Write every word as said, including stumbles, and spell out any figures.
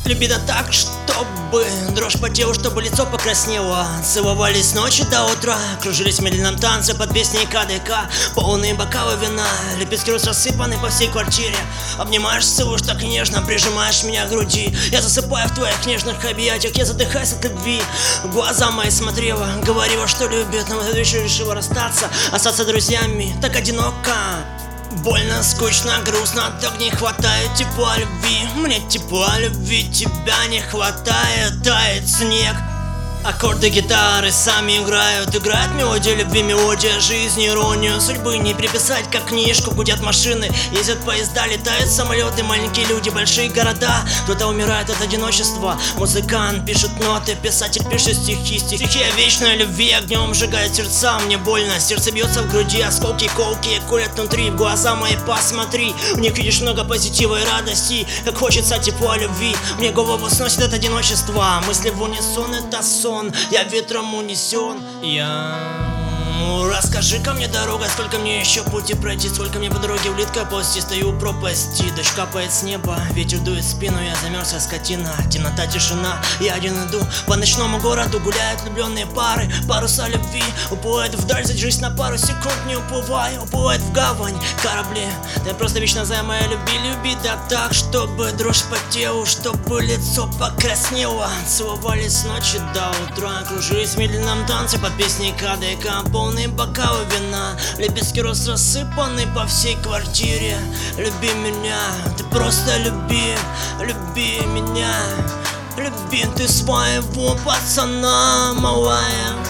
Люби да так, чтобы дрожь по телу, чтобы лицо покраснело. Целовались с ночи до утра, кружились в медленном танце под песней КДК. Полные бокалы вина, лепестки роз рассыпаны по всей квартире. Обнимаешь, целуешь так нежно, прижимаешь меня к груди. Я засыпаю в твоих нежных объятиях, я задыхаюсь от любви. В глаза мои смотрела, говорила, что любит, но в этот вечер решила расстаться, остаться друзьями, так одиноко. Больно, скучно, грустно, так не хватает тепла любви. Мне тепла любви, тебя не хватает, тает снег. Аккорды гитары сами играют, играет мелодия любви, мелодия жизни, иронию судьбы не приписать, как книжку. Гудят машины, ездят поезда, летают самолеты, маленькие люди, большие города. Кто-то умирает от одиночества, музыкант пишет ноты, писатель пишет стихи. Стихи о вечной любви огнем сжигает сердца, мне больно, сердце бьется в груди, осколки колки колят внутри. В глаза мои посмотри, в них видишь много позитива и радости, как хочется тепла любви. Мне голову сносит от одиночества, мысли в унисон, это сон. Я ветром унесен. Я... Расскажи-ка мне, дорога, сколько мне еще пути пройти, сколько мне по дороге улитка ползти. Стою у пропасти, дождь капает с неба, ветер дует в спину, я замерзла скотина. Темнота, тишина, я один иду по ночному городу, гуляют влюбленные пары, паруса любви уплывают вдаль, задержись на пару секунд, не уплывай, уплывает в гавань корабли. Ты просто вечно за моя люби, люби да так, чтобы дрожь по телу, чтобы лицо покраснело. Целовались с ночи до утра, кружились в медленном танце под песней КДК. Полные бокалы вина, лепестки роз рассыпаны по всей квартире. Люби меня, ты просто люби, люби меня. Люби ты своего пацана, малая.